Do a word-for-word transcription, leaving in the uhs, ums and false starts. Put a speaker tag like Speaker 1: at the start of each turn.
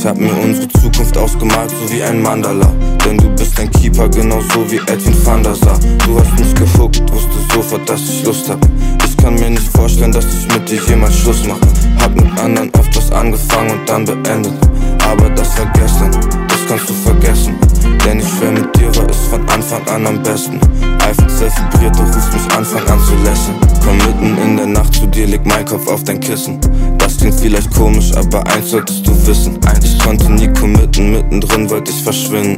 Speaker 1: hab mir unsere Zukunft ausgemalt, so wie ein Mandala. Denn du bist ein Keeper, genauso wie Edwin van der Sar. Du hast mich gehuckt, wusste sofort, dass ich Lust hab. Ich kann mir nicht vorstellen, dass ich mit dir jemals Schluss mache. Hab mit anderen öfters angefangen und dann beendet. Aber das war gestern, das kannst du vergessen. Denn ich schwör, mit dir war es von Anfang an am besten. iPhone zwölf vibriert, du rufst mich Anfang an zu lächeln. Komm mitten in der Nacht zu dir, leg mein Kopf auf dein Kissen. Das klingt vielleicht komisch, aber eins solltest du wissen. Ich konnte nie committen, mittendrin wollte ich verschwinden.